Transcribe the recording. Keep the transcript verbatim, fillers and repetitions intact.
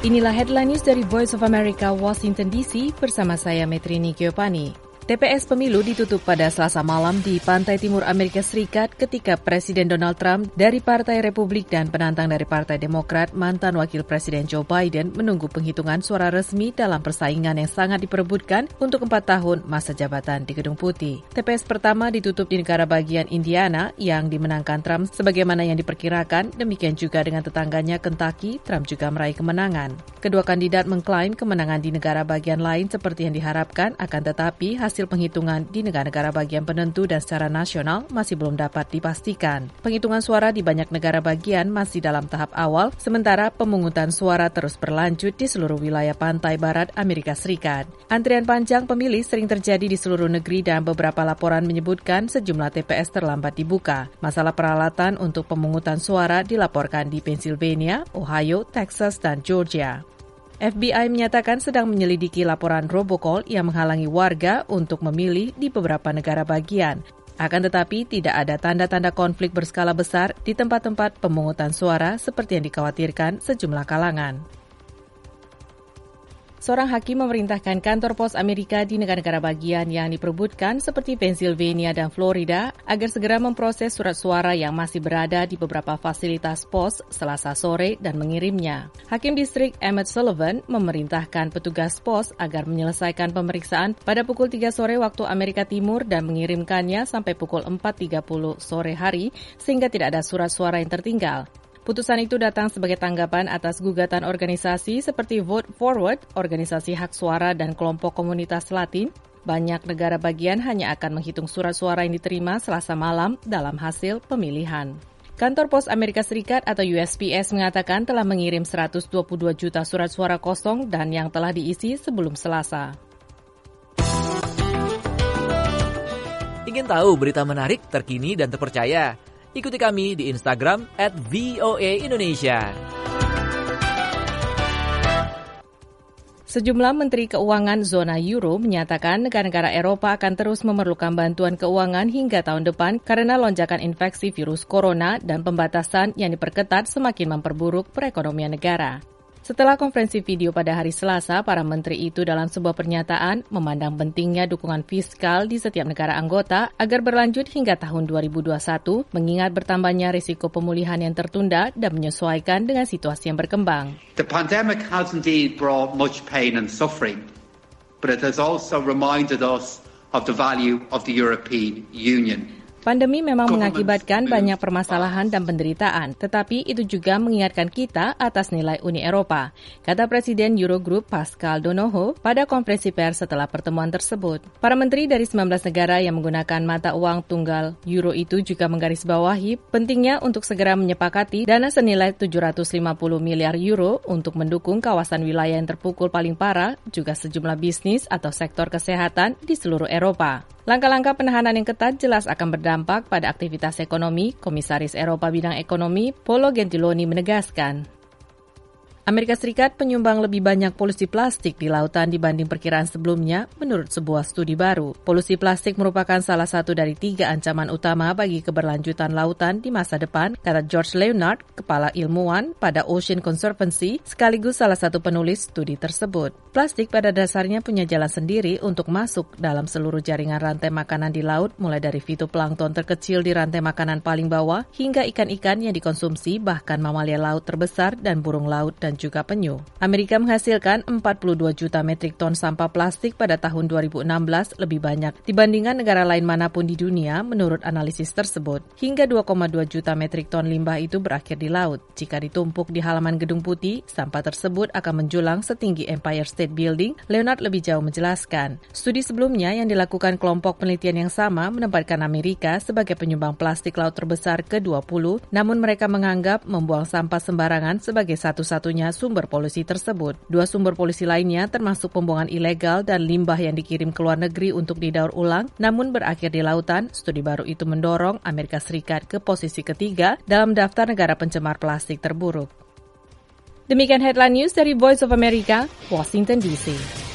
Inilah headline news dari Voice of America, Washington D C, bersama saya Metrini Giovanni. T P S pemilu ditutup pada Selasa malam di pantai timur Amerika Serikat ketika Presiden Donald Trump dari Partai Republik dan penantang dari Partai Demokrat, mantan Wakil Presiden Joe Biden, menunggu penghitungan suara resmi dalam persaingan yang sangat diperebutkan untuk empat tahun masa jabatan di Gedung Putih. T P S pertama ditutup di negara bagian Indiana yang dimenangkan Trump sebagaimana yang diperkirakan, demikian juga dengan tetangganya Kentucky, Trump juga meraih kemenangan. Kedua kandidat mengklaim kemenangan di negara bagian lain seperti yang diharapkan, akan tetapi hasil Hasil penghitungan di negara-negara bagian penentu dan secara nasional masih belum dapat dipastikan. Penghitungan suara di banyak negara bagian masih dalam tahap awal, sementara pemungutan suara terus berlanjut di seluruh wilayah pantai barat Amerika Serikat. Antrian panjang pemilih sering terjadi di seluruh negeri dan beberapa laporan menyebutkan sejumlah T P S terlambat dibuka. Masalah peralatan untuk pemungutan suara dilaporkan di Pennsylvania, Ohio, Texas, dan Georgia. F B I menyatakan sedang menyelidiki laporan robocall yang menghalangi warga untuk memilih di beberapa negara bagian. Akan tetapi tidak ada tanda-tanda konflik berskala besar di tempat-tempat pemungutan suara seperti yang dikhawatirkan sejumlah kalangan. Seorang hakim memerintahkan kantor pos Amerika di negara-negara bagian yang diperebutkan seperti Pennsylvania dan Florida agar segera memproses surat suara yang masih berada di beberapa fasilitas pos Selasa sore dan mengirimnya. Hakim distrik Emmett Sullivan memerintahkan petugas pos agar menyelesaikan pemeriksaan pada pukul tiga sore waktu Amerika Timur dan mengirimkannya sampai pukul empat tiga puluh sore hari sehingga tidak ada surat suara yang tertinggal. Putusan itu datang sebagai tanggapan atas gugatan organisasi seperti Vote Forward, organisasi hak suara dan kelompok komunitas Latin. Banyak negara bagian hanya akan menghitung surat suara yang diterima Selasa malam dalam hasil pemilihan. Kantor Pos Amerika Serikat atau U S P S mengatakan telah mengirim seratus dua puluh dua juta surat suara kosong dan yang telah diisi sebelum Selasa. Ingin tahu berita menarik, terkini, dan terpercaya? Ikuti kami di Instagram at V O A Indonesia. Sejumlah Menteri Keuangan zona Euro menyatakan negara-negara Eropa akan terus memerlukan bantuan keuangan hingga tahun depan karena lonjakan infeksi virus corona dan pembatasan yang diperketat semakin memperburuk perekonomian negara. Setelah konferensi video pada hari Selasa, para menteri itu dalam sebuah pernyataan memandang pentingnya dukungan fiskal di setiap negara anggota agar berlanjut hingga tahun dua ribu dua puluh satu, mengingat bertambahnya risiko pemulihan yang tertunda dan menyesuaikan dengan situasi yang berkembang. The pandemic has indeed brought much pain and suffering, but it has also reminded us of the value of the European Union. Pandemi memang mengakibatkan banyak permasalahan dan penderitaan, tetapi itu juga mengingatkan kita atas nilai Uni Eropa, kata Presiden Eurogroup Pascal Donohoe pada konferensi pers setelah pertemuan tersebut. Para menteri dari sembilan belas negara yang menggunakan mata uang tunggal euro itu juga menggarisbawahi pentingnya untuk segera menyepakati dana senilai tujuh ratus lima puluh miliar euro untuk mendukung kawasan wilayah yang terpukul paling parah, juga sejumlah bisnis atau sektor kesehatan di seluruh Eropa. Langkah-langkah penahanan yang ketat jelas akan berdampak pada aktivitas ekonomi, Komisaris Eropa Bidang Ekonomi Paolo Gentiloni menegaskan. Amerika Serikat penyumbang lebih banyak polusi plastik di lautan dibanding perkiraan sebelumnya, menurut sebuah studi baru. Polusi plastik merupakan salah satu dari tiga ancaman utama bagi keberlanjutan lautan di masa depan, kata George Leonard, kepala ilmuwan pada Ocean Conservancy, sekaligus salah satu penulis studi tersebut. Plastik pada dasarnya punya jalan sendiri untuk masuk dalam seluruh jaringan rantai makanan di laut, mulai dari fitoplankton terkecil di rantai makanan paling bawah, hingga ikan-ikan yang dikonsumsi, bahkan mamalia laut terbesar dan burung laut dan juga penyu. Amerika menghasilkan empat puluh dua juta metrik ton sampah plastik pada tahun dua ribu enam belas, lebih banyak dibandingkan negara lain manapun di dunia menurut analisis tersebut. Hingga dua koma dua juta metrik ton limbah itu berakhir di laut. Jika ditumpuk di halaman Gedung Putih, sampah tersebut akan menjulang setinggi Empire State Building. Leonard lebih jauh menjelaskan. Studi sebelumnya yang dilakukan kelompok penelitian yang sama menempatkan Amerika sebagai penyumbang plastik laut terbesar ke dua puluh, namun mereka menganggap membuang sampah sembarangan sebagai satu-satunya sumber polusi tersebut. Dua sumber polusi lainnya termasuk pembuangan ilegal dan limbah yang dikirim ke luar negeri untuk didaur ulang, namun berakhir di lautan. Studi baru itu mendorong Amerika Serikat ke posisi ketiga dalam daftar negara pencemar plastik terburuk. Demikian headline news dari Voice of America, Washington D C.